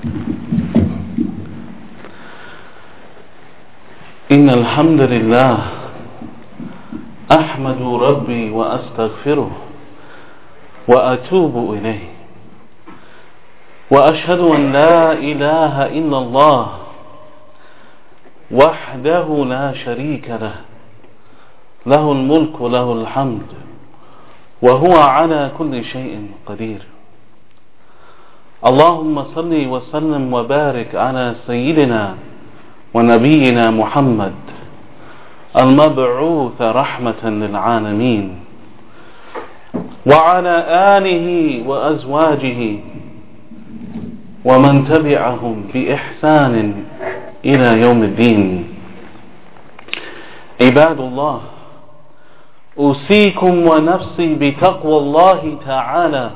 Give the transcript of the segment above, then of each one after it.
إن الحمد لله أحمد ربي وأستغفره وأتوب إليه وأشهد أن لا إله إلا الله وحده لا شريك له له الملك وله الحمد وهو على كل شيء قدير. اللهم صل وسلم وبارك على سيدنا ونبينا محمد المبعوث رحمة للعالمين وعلى آله وأزواجه ومن تبعهم بإحسان إلى يوم الدين. عباد الله، أوصيكم ونفسي بتقوى الله تعالى.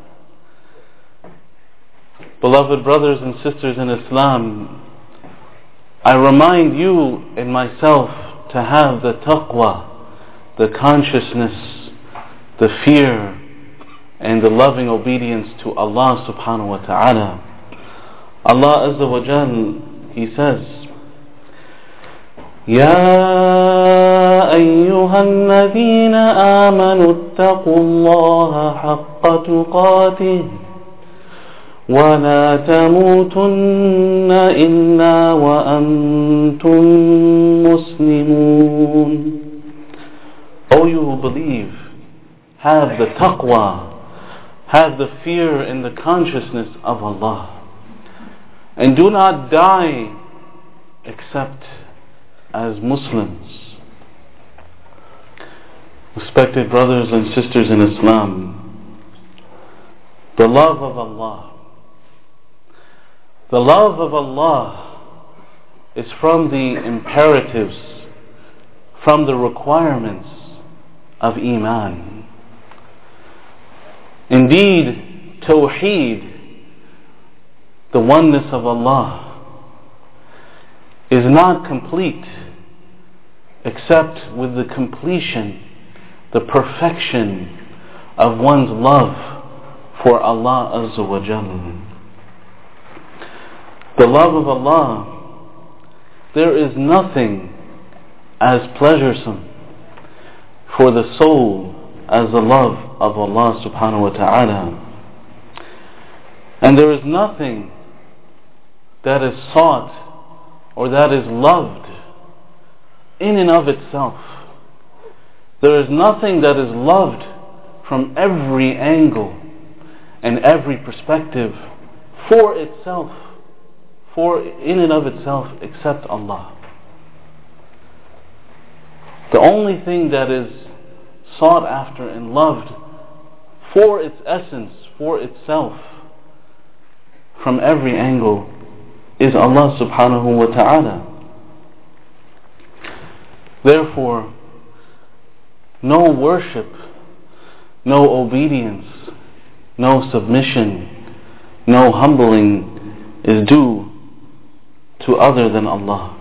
Beloved brothers and sisters in Islam, I remind you and myself to have the taqwa, the consciousness, the fear, and the loving obedience to Allah subhanahu wa ta'ala. Allah Azza wa Jal, He says, يا أيها الذين آمنوا اتقوا الله حق تقاته ولا تموتن إلا وأنتم مسلمون. O you who believe, have the taqwa, have the fear and the consciousness of Allah, and do not die except as Muslims. Respected brothers and sisters in Islam, the love of Allah, the love of Allah is from the imperatives, from the requirements of Iman. Indeed, Tawheed, the oneness of Allah, is not complete except with the completion, the perfection of one's love for Allah Azza wa Jalla. The love of Allah, there is nothing as pleasuresome for the soul as the love of Allah subhanahu wa ta'ala. And there is nothing that is sought or that is loved in and of itself. There is nothing that is loved from every angle and every perspective for itself, for in and of itself, except Allah. The only thing that is sought after and loved for its essence, for itself, from every angle, is Allah subhanahu wa ta'ala. Therefore, no worship, no obedience, no submission, no humbling is due to other than Allah.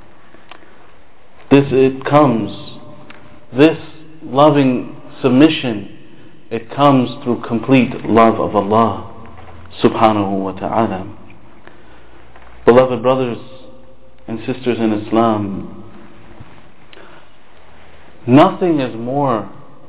This loving submission, it comes through complete love of Allah subhanahu wa ta'ala. Beloved brothers and sisters in Islam, nothing is more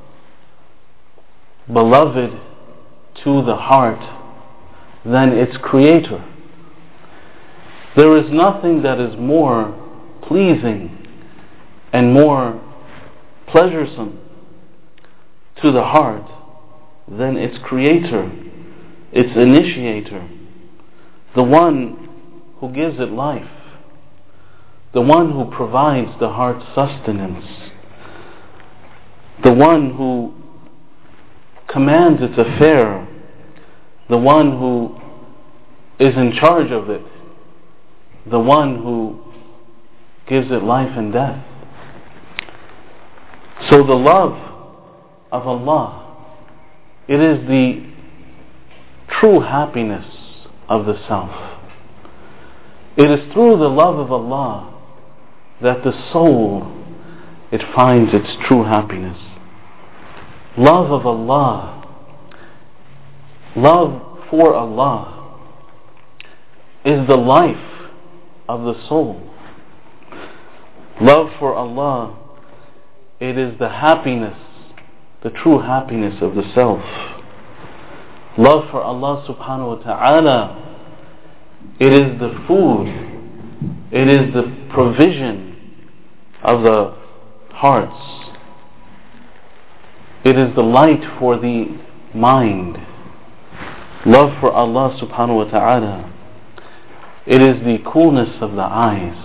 beloved to the heart than its creator. There is nothing that is more pleasing and more pleasuresome to the heart than its creator, its initiator, the one who gives it life, the one who provides the heart's sustenance, the one who commands its affair, the one who is in charge of it, the one who gives it life and death. So the love of Allah, it is the true happiness of the self. It is through the love of Allah that the soul, it finds its true happiness. Love of Allah, love for Allah, is the life of the soul. Love for Allah, it is the happiness, the true happiness of the self. Love for Allah subhanahu wa ta'ala, it is the food, it is the provision of the hearts. It is the light for the mind. Love for Allah subhanahu wa ta'ala, it is the coolness of the eyes.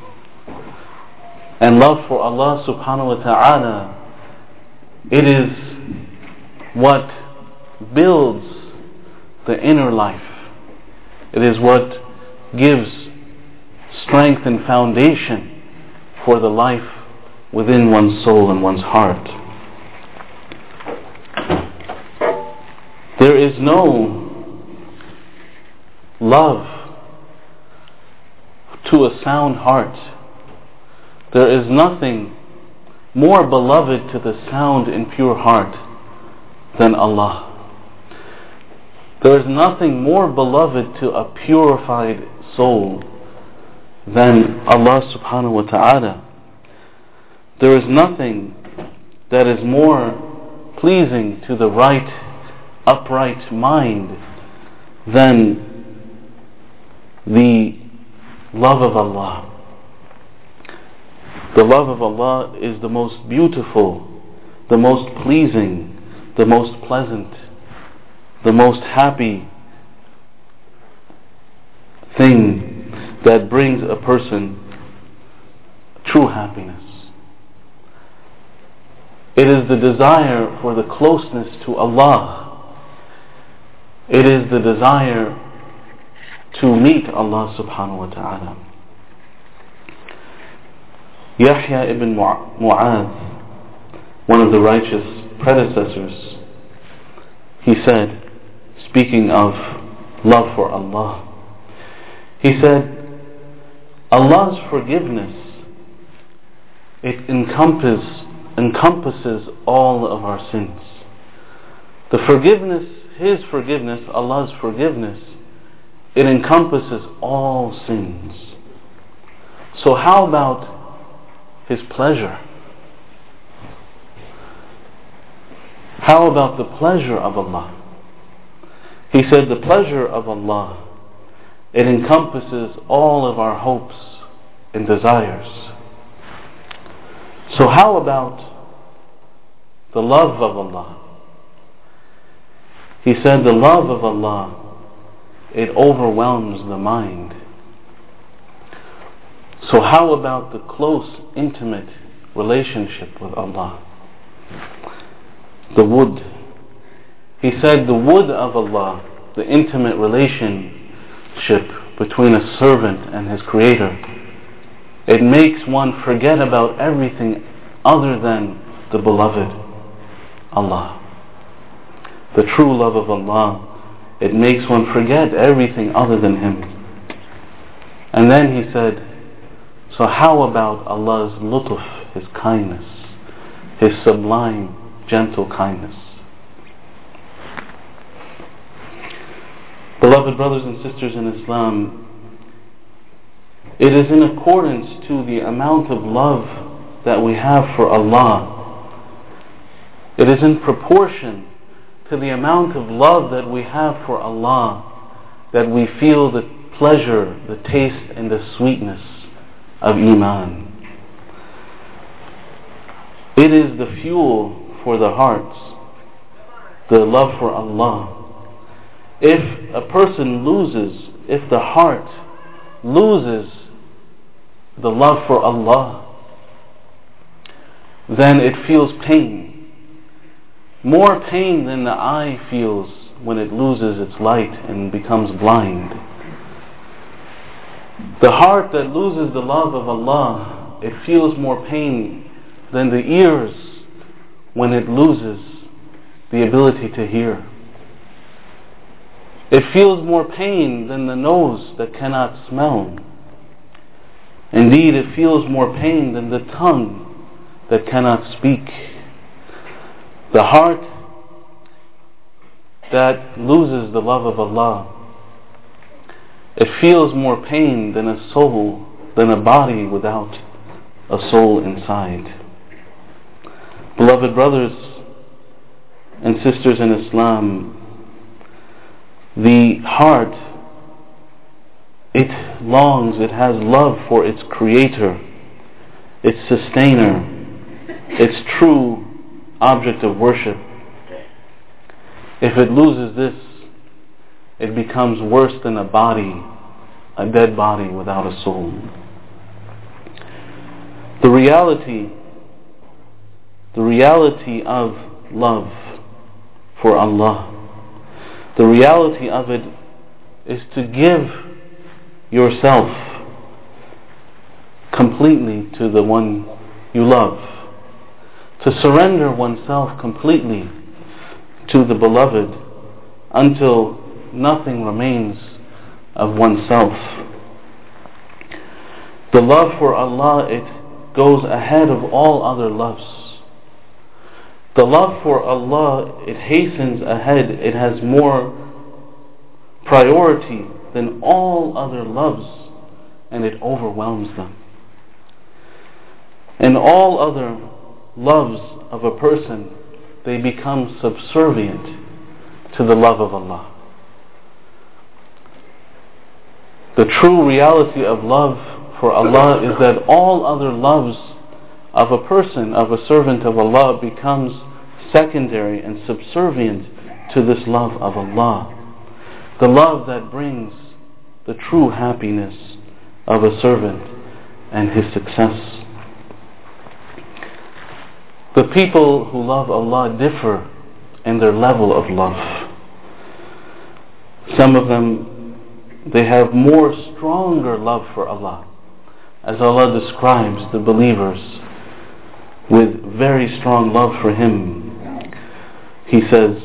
And love for Allah subhanahu wa ta'ala, it is what builds the inner life. It is what gives strength and foundation for the life within one's soul and one's heart. There is no love to a sound heart. There is nothing more beloved to the sound and pure heart than Allah. There is nothing more beloved to a purified soul than Allah subhanahu wa ta'ala. There is nothing that is more pleasing to the right, upright mind than the love of Allah. The love of Allah is the most beautiful, the most pleasing, the most pleasant, the most happy thing that brings a person true happiness. It is the desire for the closeness to Allah. It is the desire to meet Allah subhanahu wa ta'ala. Yahya ibn Mu'adh, one of the righteous predecessors, he said, speaking of love for Allah, he said, Allah's forgiveness, it encompasses all of our sins. The forgiveness, His forgiveness, Allah's forgiveness, it encompasses all sins. So how about His pleasure? How about the pleasure of Allah? He said the pleasure of Allah, it encompasses all of our hopes and desires. So how about the love of Allah? He said the love of Allah, it overwhelms the mind. So how about the close, intimate relationship with Allah? The wood. He said the wood of Allah, the intimate relationship between a servant and his Creator, it makes one forget about everything other than the beloved Allah. The true love of Allah, it makes one forget everything other than Him. And then he said, so how about Allah's lutuf, His kindness, His sublime, gentle kindness? Beloved brothers and sisters in Islam, it is in accordance to the amount of love that we have for Allah. It is in proportion to the amount of love that we have for Allah that we feel the pleasure, the taste and the sweetness of Iman. It is the fuel for the hearts, the love for Allah. If a person loses, if the heart loses the love for Allah, then it feels pain. More pain than the eye feels when it loses its light and becomes blind. The heart that loses the love of Allah, it feels more pain than the ears when it loses the ability to hear. It feels more pain than the nose that cannot smell. Indeed, it feels more pain than the tongue that cannot speak. The heart that loses the love of Allah, It feels more pain than a body without a soul inside. Beloved brothers and sisters in Islam, the heart, it longs, it has love for its creator, its sustainer, its true object of worship. If it loses this, it becomes worse than a body, a dead body without a soul. The reality of love for Allah, the reality of it is to give yourself completely to the one you love, to surrender oneself completely to the Beloved until nothing remains of oneself. The love for Allah, it goes ahead of all other loves. The love for Allah, it hastens ahead, it has more priority than all other loves, and it overwhelms them. And all other loves of a person, they become subservient to the love of Allah. The true reality of love for Allah is that all other loves of a person, of a servant of Allah, becomes secondary and subservient to this love of Allah. The love that brings the true happiness of a servant and his success. The people who love Allah differ in their level of love. Some of them, they have more stronger love for Allah, as Allah describes the believers with very strong love for Him. He says,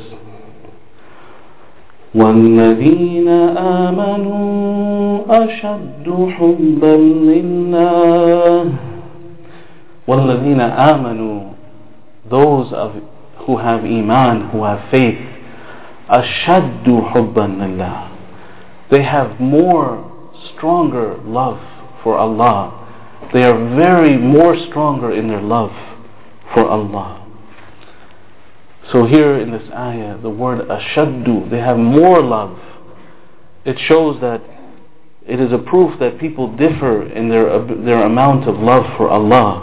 وَالَّذِينَ آمَنُوا أَشَدُّ حُبًّا لِلَّهِ وَالَّذِينَ آمَنُوا, those who have iman, who have faith, أَشَدُّ حُبًّا لِلَّهِ, they have more stronger love for Allah. They are very more stronger in their love for Allah. So here in this ayah, the word ashaddu, they have more love. It shows that it is a proof that people differ in their amount of love for Allah.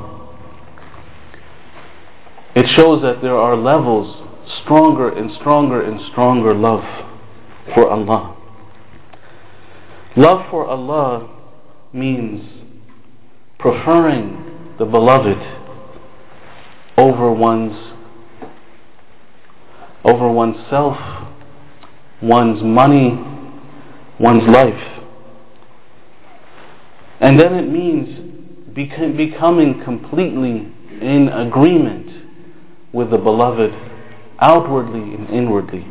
It shows that there are levels, stronger and stronger and stronger love for Allah. Love for Allah means preferring the Beloved over oneself, one's money, one's life. And then it means becoming completely in agreement with the Beloved, outwardly and inwardly.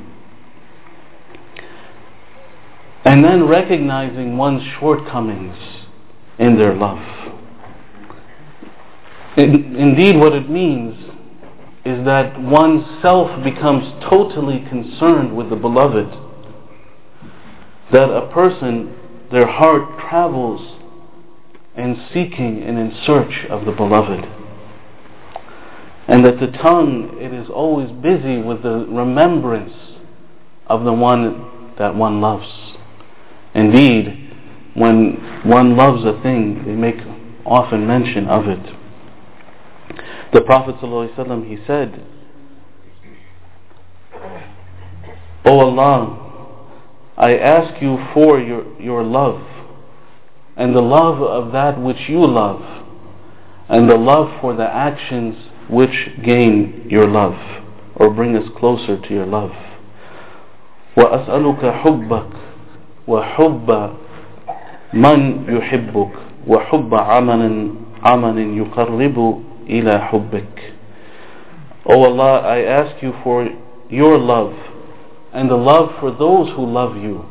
And then recognizing one's shortcomings in their love. Indeed, what it means is that one's self becomes totally concerned with the Beloved. That a person, their heart travels in seeking and in search of the Beloved. And that the tongue, it is always busy with the remembrance of the one that one loves. Indeed, when one loves a thing, they make often mention of it. The Prophet ﷺ, he said, O Allah, I ask you for your love, and the love of that which you love, and the love for the actions which gain your love, or bring us closer to your love. وَأَسْأَلُكَ حُبَّكَ وَحُبَّ مَنْ يُحِبُّكَ وَحُبَّ عَمَلٍ يُقَرِّبُ إِلَى حُبِّكَ. O Allah, I ask you for your love, and the love for those who love you,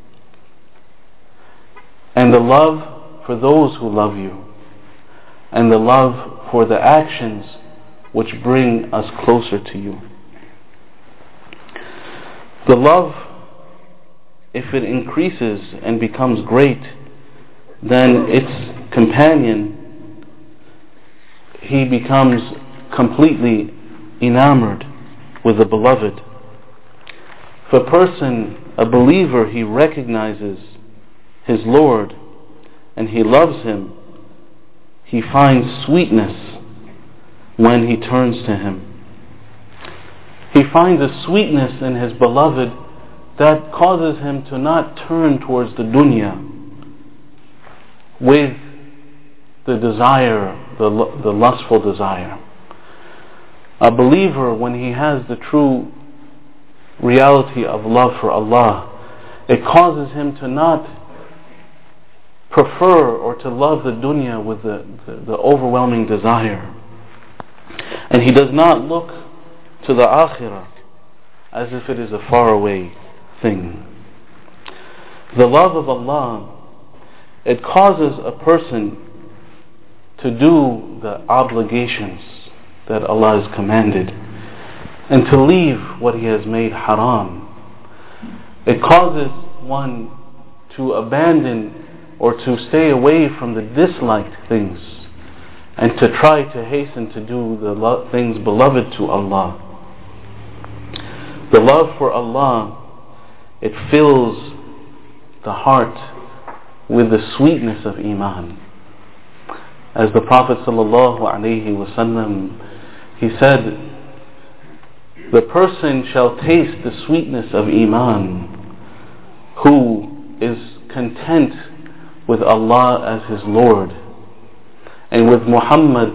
and the love for those who love you, and the love for the actions which bring us closer to you. The love, if it increases and becomes great, then its companion, he becomes completely enamored with the beloved. If a person, a believer, he recognizes his Lord and he loves him, he finds sweetness when he turns to him. He finds a sweetness in his beloved that causes him to not turn towards the dunya with the desire, the lustful desire. A believer, when he has the true reality of love for Allah, it causes him to not prefer or to love the dunya with the overwhelming desire. And he does not look to the akhirah as if it is a faraway thing. The love of Allah, it causes a person to do the obligations that Allah has commanded and to leave what He has made haram. It causes one to abandon or to stay away from the disliked things and to try to hasten to do the things beloved to Allah. The love for Allah, it fills the heart with the sweetness of Iman. As the Prophet ﷺ, he said, the person shall taste the sweetness of Iman who is content with Allah as his Lord and with Muhammad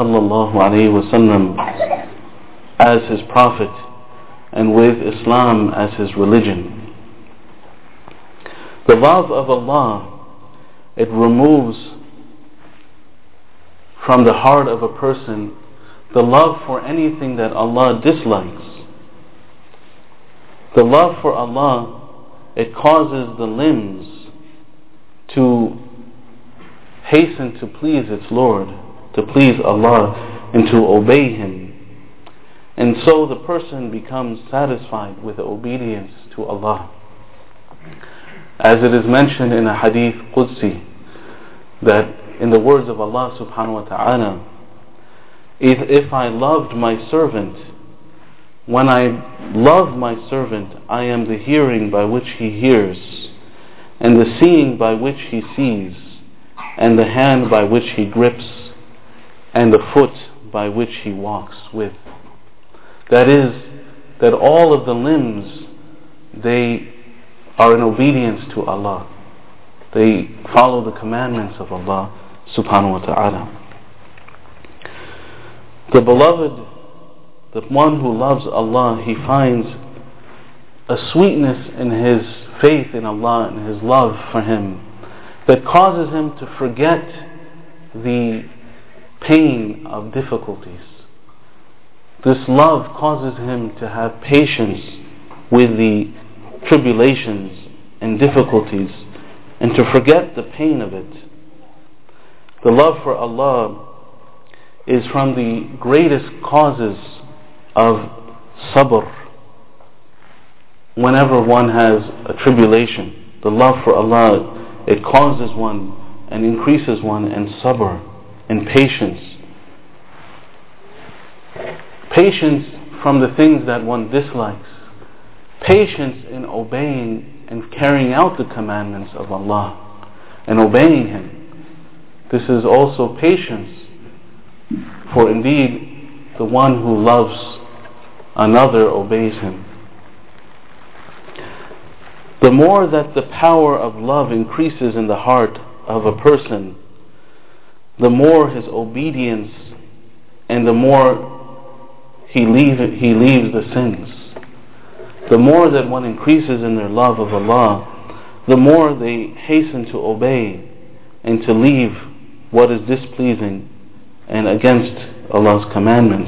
ﷺ as his prophet and with Islam as his religion. The love of Allah, it removes from the heart of a person the love for anything that Allah dislikes. The love for Allah, it causes the limbs to hasten to please its Lord, to please Allah and to obey Him. And so the person becomes satisfied with obedience to Allah. As it is mentioned in a hadith Qudsi, that in the words of Allah subhanahu wa ta'ala, if I loved my servant, when I love my servant, I am the hearing by which he hears, and the seeing by which he sees, and the hand by which he grips, and the foot by which he walks with. That is, that all of the limbs, they are in obedience to Allah. They follow the commandments of Allah subhanahu wa ta'ala. The beloved, the one who loves Allah, he finds a sweetness in his faith in Allah and his love for Him that causes him to forget the pain of difficulties. This love causes him to have patience with the tribulations and difficulties and to forget the pain of it. The love for Allah is from the greatest causes of sabr. Whenever one has a tribulation, the love for Allah, it causes one and increases one in sabr, in patience. Patience from the things that one dislikes. Patience in obeying and carrying out the commandments of Allah and obeying Him. This is also patience. For indeed, the one who loves another obeys him. The more that the power of love increases in the heart of a person, the more his obedience and the more he leaves the sins. The more that one increases in their love of Allah, the more they hasten to obey and to leave what is displeasing and against Allah's commandments.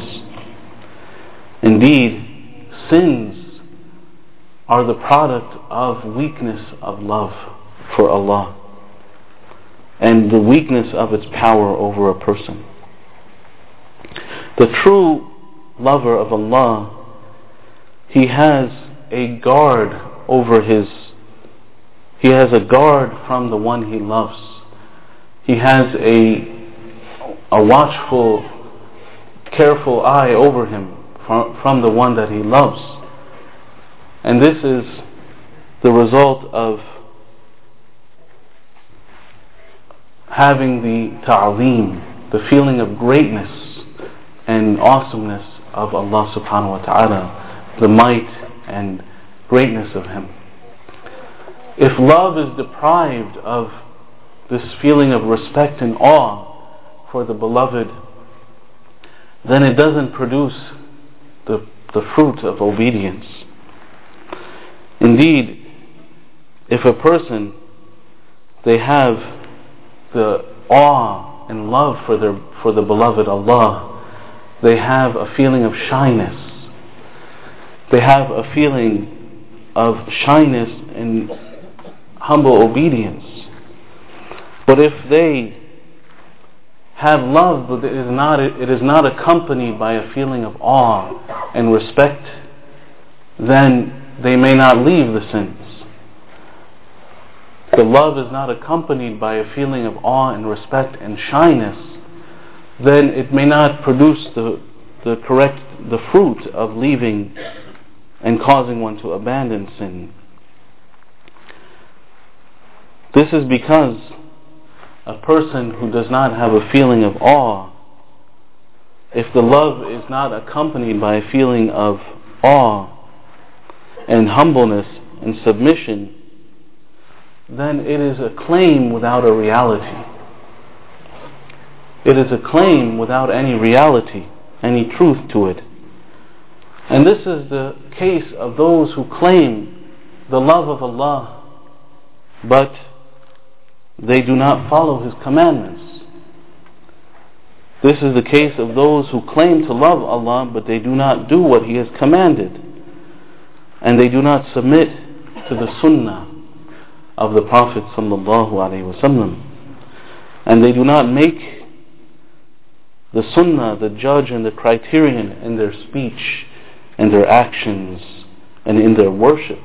Indeed, sins are the product of weakness of love for Allah and the weakness of its power over a person. The true lover of Allah, he has a guard over his He has a guard from the one he loves. He has a watchful, careful eye over him from the one that he loves. And this is the result of having the ta'zeem, the feeling of greatness and awesomeness of Allah subhanahu wa ta'ala, the might and greatness of Him. If love is deprived of this feeling of respect and awe for the beloved, then it doesn't produce the fruit of obedience. Indeed, if a person, they have the awe and love for the beloved Allah, they have a feeling of shyness. They have a feeling of shyness and humble obedience. But if they have love, but it is not accompanied by a feeling of awe and respect, then they may not leave the sins. If the love is not accompanied by a feeling of awe and respect and shyness, then it may not produce the fruit of leaving and causing one to abandon sin. This is because a person who does not have a feeling of awe, if the love is not accompanied by a feeling of awe and humbleness and submission, then it is a claim without a reality. It is a claim without any reality, any truth to it. And this is the case of those who claim the love of Allah, but they do not follow His commandments. This is the case of those who claim to love Allah, but they do not do what He has commanded. And they do not submit to the sunnah of the Prophet ﷺ. And they do not make the sunnah the judge and the criterion in their speech and their actions and in their worship.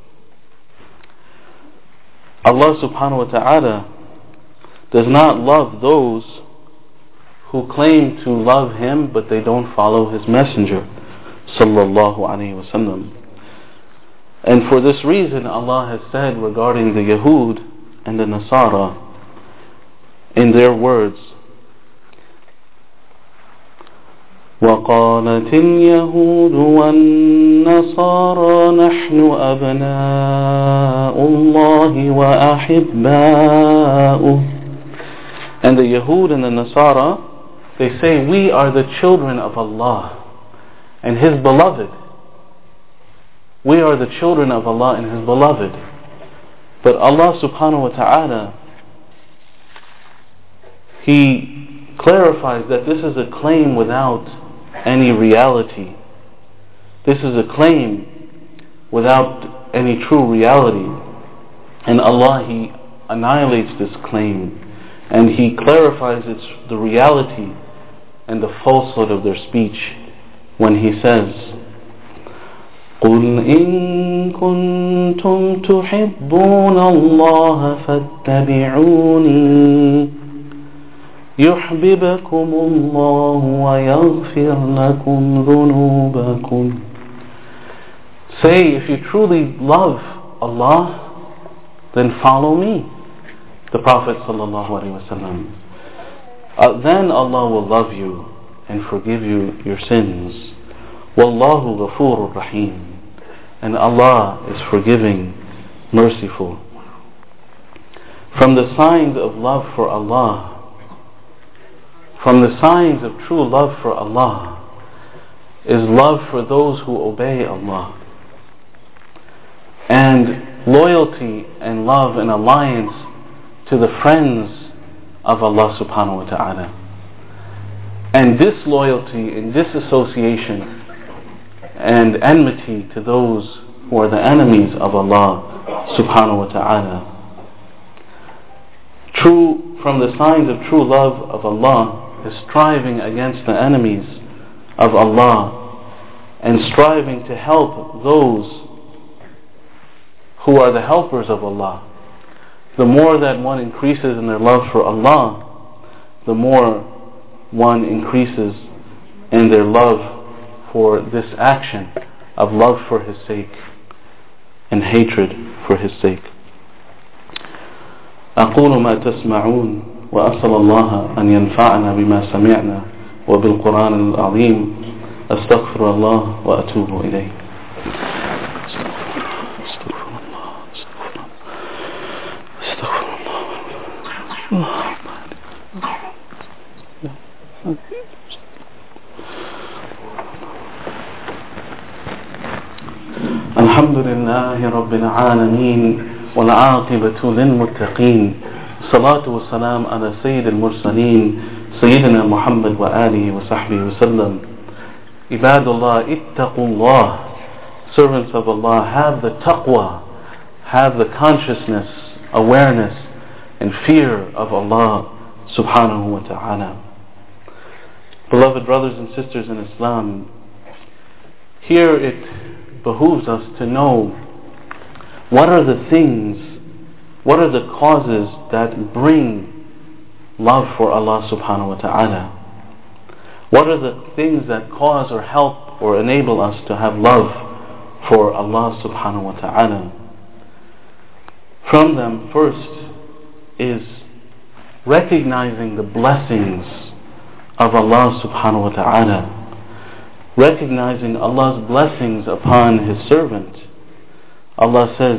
Allah subhanahu wa ta'ala does not love those who claim to love Him but they don't follow His messenger sallallahu alayhi wa sallam. And for this reason Allah has said regarding the Yahud and the Nasara in their words, وَقَالَتِ الْيَهُودُ وَالنَّصَارَى نَحْنُ أَبْنَاءُ اللَّهِ وَأَحِبَّاؤُهُ. And the Yahud and the Nasara, they say, we are the children of Allah and His beloved. We are the children of Allah and His beloved. But Allah subhanahu wa ta'ala, He clarifies that this is a claim without any reality. This is a claim without any true reality. And Allah, He annihilates this claim and He clarifies the reality and the falsehood of their speech when He says, قُلْ إِن كُنْتُمْ تُحِبُّونَ اللَّهَ فَاتَّبِعُونِي يُحْبِبْكُمُ اللَّهُ وَيَغْفِرْ لَكُمْ ذُنُوبَكُمْ. Say, if you truly love Allah, then follow me, the Prophet sallallahu alaihi wasallam. Then Allah will love you and forgive you your sins. Wallahu ghafurur rahim. And Allah is forgiving, merciful. From the signs of love for Allah, from the signs of true love for Allah, is love for those who obey Allah, and loyalty and love and alliance to the friends of Allah subhanahu wa ta'ala, and disloyalty and disassociation and enmity to those who are the enemies of Allah subhanahu wa ta'ala. From the signs of true love of Allah is striving against the enemies of Allah and striving to help those who are the helpers of Allah the more that one increases in their love for Allah, the more one increases in their love for this action of love for His sake and hatred for His sake. أقول ما تسمعون وأسأل الله أن ينفعنا بما سمعنا وبالقرآن العظيم أستغفر الله وأتوب إليه. الحمد لله رب العالمين والعاقبة للمتقين الصلاة والسلام على سيد المرسلين سيدنا محمد وآله وصحبه وسلم. عباد الله اتقوا الله. Servants of Allah, have the taqwa, have the consciousness, awareness and fear of Allah subhanahu wa ta'ala. Beloved brothers and sisters in Islam, here it behooves us to know what are the things, what are the causes that bring love for Allah subhanahu wa ta'ala. What are the things that cause or help or enable us to have love for Allah subhanahu wa ta'ala. From them, first is recognizing the blessings of Allah subhanahu wa ta'ala, recognizing Allah's blessings upon His servant. Allah says,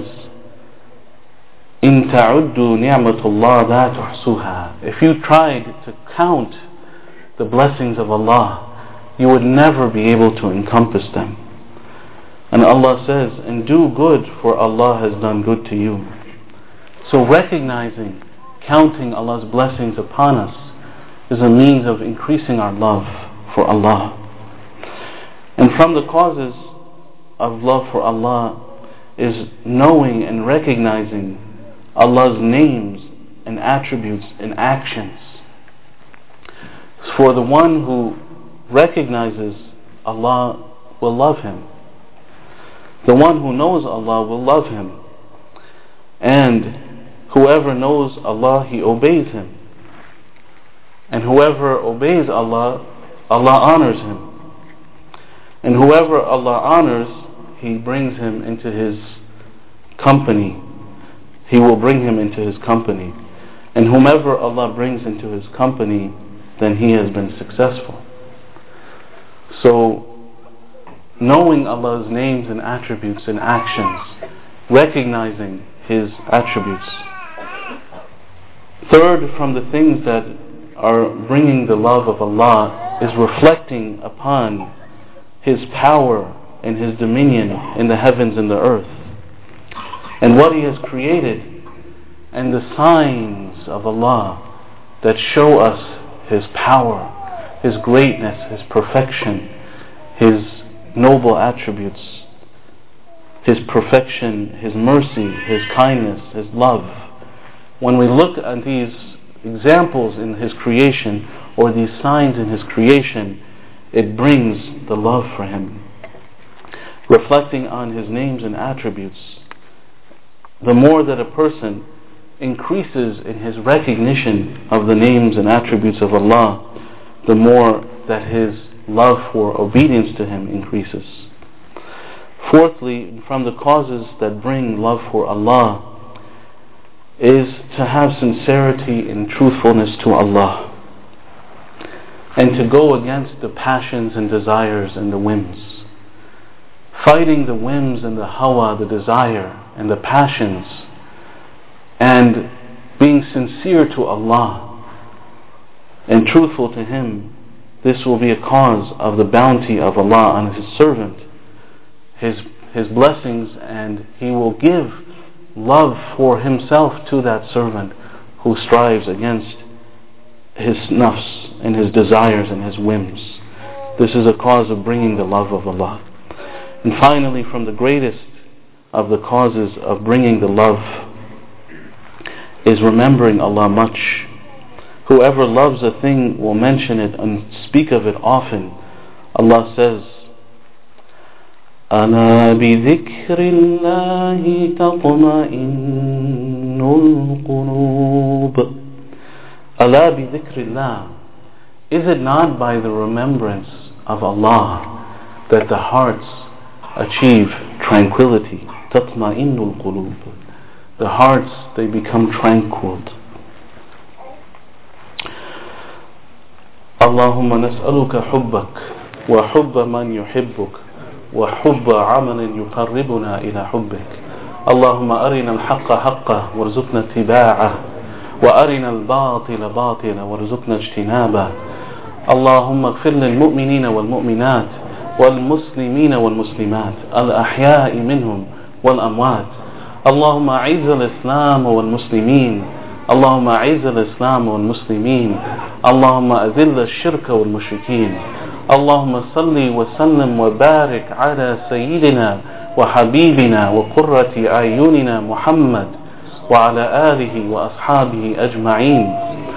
إِن تَعُدُّوا نِعْمَةُ اللَّهِ لَا تُحْصُوهَا. If you tried to count the blessings of Allah, you would never be able to encompass them. And Allah says, and do good, for Allah has done good to you. So recognizing, counting Allah's blessings upon us is a means of increasing our love for Allah. And from the causes of love for Allah is knowing and recognizing Allah's names and attributes and actions. For the one who recognizes Allah will love Him. The one who knows Allah will love Him. And whoever knows Allah, he obeys Him. And whoever obeys Allah, Allah honors him. And whoever Allah honors, He brings him into His company. He will bring him into His company. And whomever Allah brings into His company, then he has been successful. So, knowing Allah's names and attributes and actions, recognizing His attributes. Third, from the things that are bringing the love of Allah is reflecting upon His power and His dominion in the heavens and the earth, and what He has created, and the signs of Allah that show us His power, His greatness, His perfection, His noble attributes, His perfection, His mercy, His kindness, His love. When we look at these examples in His creation, or these signs in His creation, it brings the love for Him. Reflecting on His names and attributes, the more that a person increases in his recognition of the names and attributes of Allah, the more that his love for obedience to Him increases. Fourthly, from the causes that bring love for Allah is to have sincerity and truthfulness to Allah, and to go against the passions and desires and the whims. Fighting the whims and the hawa, the desire and the passions, and being sincere to Allah and truthful to Him, this will be a cause of the bounty of Allah on His servant, His blessings, and He will give love for Himself to that servant who strives against his nafs and his desires and his whims. This is a cause of bringing the love of Allah. And finally, from the greatest of the causes of bringing the love is remembering Allah much. Whoever loves a thing will mention it and speak of it often. Allah says, أَلَا بِذِكْرِ اللَّهِ تَطْمَئِنُّ القلوب. ألا بذكر الله. Is it not by the remembrance of Allah that the hearts achieve tranquility? تطمئن القلوب. The hearts, they become tranquil. اللهم نسألك حبك وحب من يحبك وحب عمل يقربنا إلى حبك. اللهم أرنا الحق حقا وارزقنا اتباعه وأرنا الباطل باطلا وارزقنا اجتنابه. اللهم اغفر للمؤمنين والمؤمنات والمسلمين والمسلمات الأحياء منهم والأموات. اللهم أعز الإسلام والمسلمين. اللهم أعز الإسلام والمسلمين. اللهم أذل الشرك والمشركين. اللهم صل وسلم وبارك على سيدنا وحبيبنا وقرة أعيننا محمد وعلى آله وأصحابه أجمعين.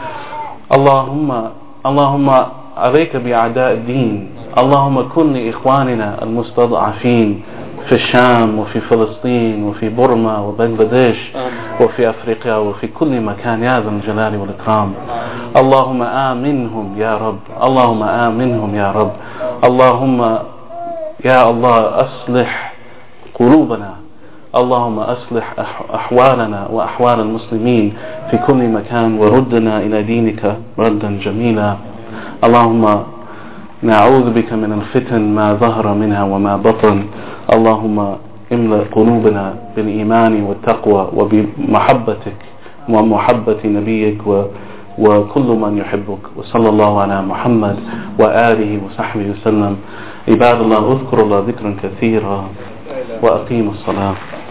اللهم عليك بأعداء الدين. اللهم كن لإخواننا المستضعفين في الشام وفي فلسطين وفي بورما وبنغلاديش وفي أفريقيا وفي كل مكان يا ذا الجلال والإكرام. اللهم آمنهم يا رب. اللهم آمنهم يا رب. اللهم يا الله أصلح قلوبنا. اللهم أصلح أحوالنا وأحوال المسلمين في كل مكان وردنا إلى دينك ردا جميلا. اللهم نعوذ بك من الفتن ما ظهر منها وما بطن. اللهم املأ قلوبنا بالإيمان والتقوى وبمحبتك ومحبة نبيك وكل من يحبك. وصلى الله على محمد وآله وصحبه وسلم. عباد الله اذكروا الله ذكرا كثيرا وأقيموا الصلاة.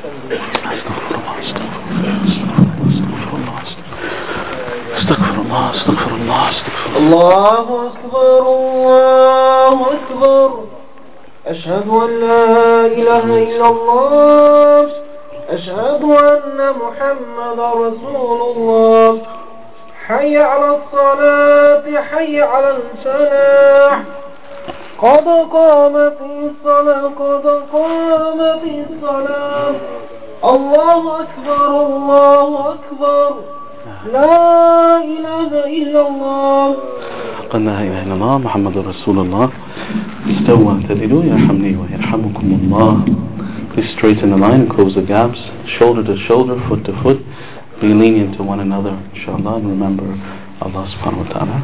استغفر الله استغفر الله استغفر الله. الله أكبر الله أكبر. أشهد أن لا إله إلا الله. أشهد أن محمد رسول الله. حي على الصلاة حي على الفلاح. قد قامت الصلاة قد قامت الصلاة. الله أكبر الله أكبر. لا إله إلا الله. قل لا إله إلا الله محمد رسول الله. استووا اعتدلوا يرحمني ويرحمكم الله. Please straighten the line and close the gaps, shoulder to shoulder, foot to foot. Be lenient to one another, inshallah, and remember Allah subhanahu wa ta'ala.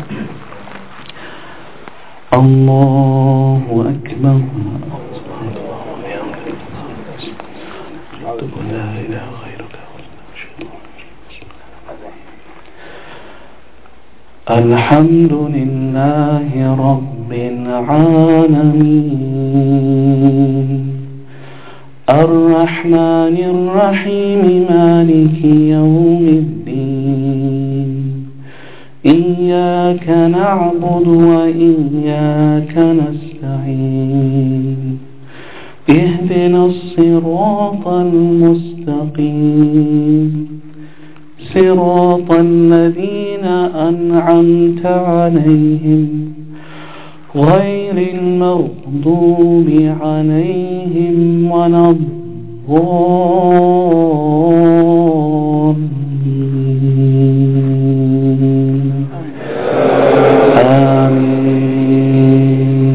Allahu Akbar. La ilaha ghayruka. الحمد لله رب العالمين الرحمن الرحيم مالك يوم الدين إياك نعبد وإياك نستعين اهدنا الصراط المستقيم صراط الذين أنعمت عليهم غير المغضوب عليهم ولا الضالين. آمين.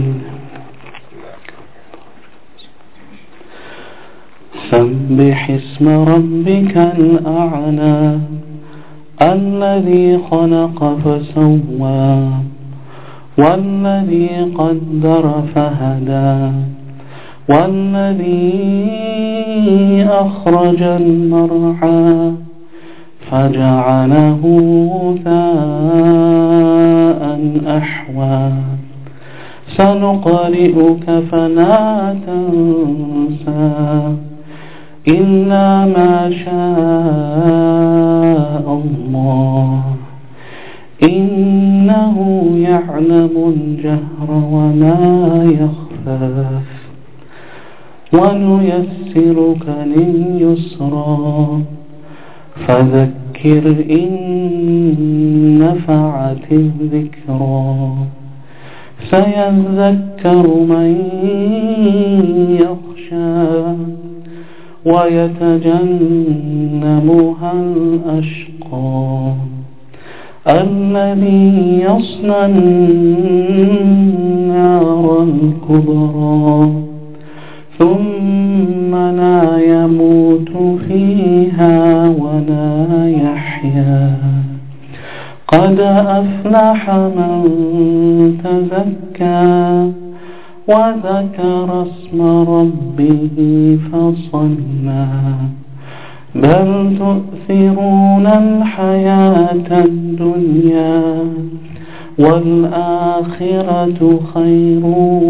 سبح اسم ربك الأعلى الذي خلق فسوى والذي قدر فهدى والذي أخرج المرعى فجعله غثاء أحوى سنقرئك فلا تنسى إلا ما شاء الله إنه يعلم الجهر وما يخفى ونيسرك لليسرى فذكر إن نفعت الذكرى سيذكر من يخشى ويتجنبها الأشقى الذي يصلى النار الكبرى ثم لا يموت فيها ولا يحيا قد أفلح من تزكى وذكر اسم ربه فصلى بل تؤثرون الحياة الدنيا والآخرة خير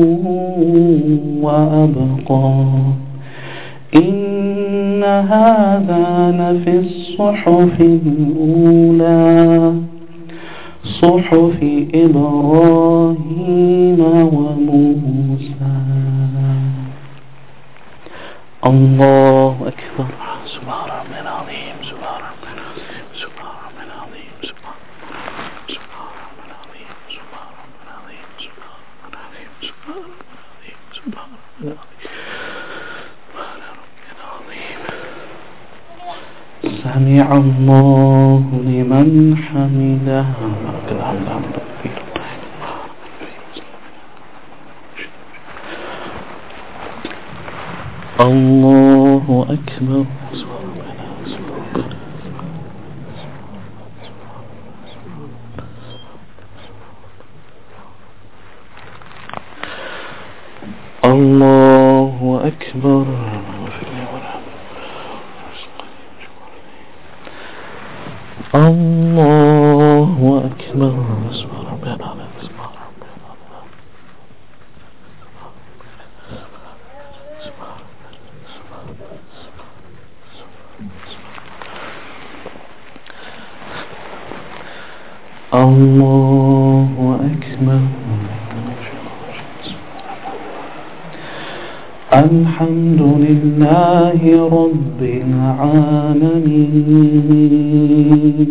وأبقى إن هذا لفي الصحف الأولى صحف إبراهيم وموسى. الله أكبر. سبحان ربي العظيم سبحان ربي العظيم سبحان ربي العظيم سبحان ربي العظيم سبحان ربي العظيم سبحان ربي العظيم سبحان ربي العظيم سبحان ربي العظيم. سمع الله لمن حمده. الله أكبر. الله أكبر. الله أكبر. الله أكبر. الحمد لله رب العالمين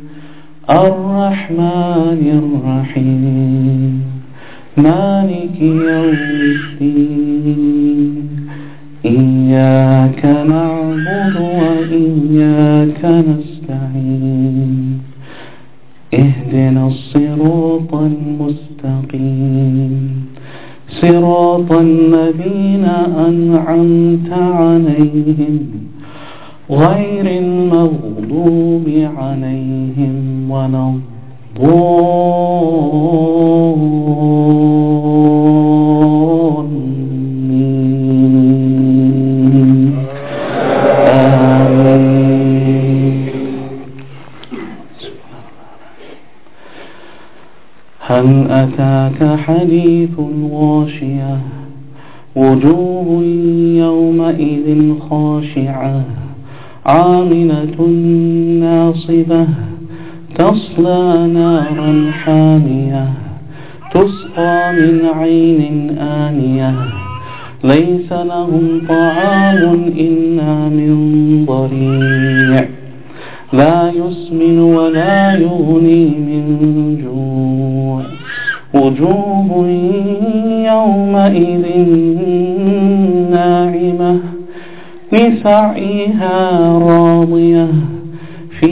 الرحمن الرحيم مالك يوم الدين إياك نعبد وإياك نستعين اهدنا الصراط المستقيم صراط الذين أنعمت عليهم غير المغضوب عليهم ولا الضالين. آمين. هل أتاك حديث الغاشية وجوه يومئذ خاشعة عاملة ناصبة تصلى نارا حامية تسقى من عين آنية ليس لهم طعام إلا من ضريع لا يسمن ولا يغني من جوع وجوه يومئذ ناعمة لسعيها راضية في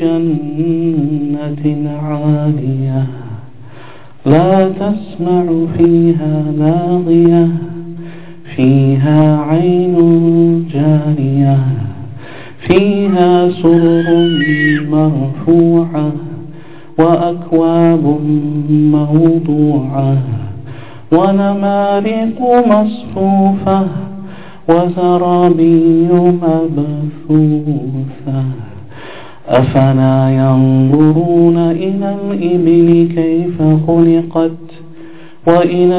جنة عالية لا تسمع فيها لاغية فيها عين جارية فيها سرر مرفوعة وأكواب موضوعة ونمارق مصفوفة وزرابي مبثوثة أفلا ينظرون إلى الإبل كيف خلقت وإلى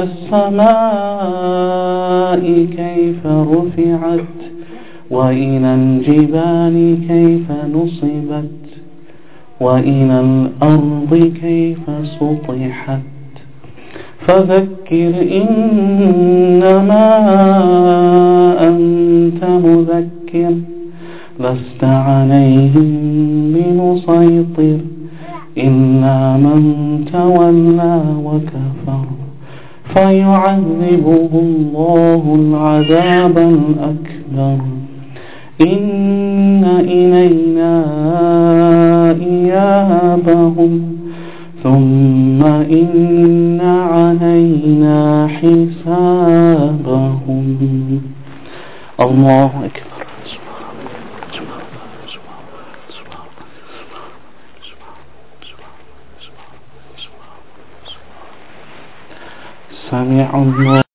السماء كيف رفعت وإلى الجبال كيف نصبت وإلى الأرض كيف سطحت فذكر إنما أنت مذكر لست عليهم بمسيطر إلا من تولى وكفر فيعذبه الله العذاب الأكبر إن إلينا إيابهم ثم إن علينا حسابهم. الله أكبر. سمع الله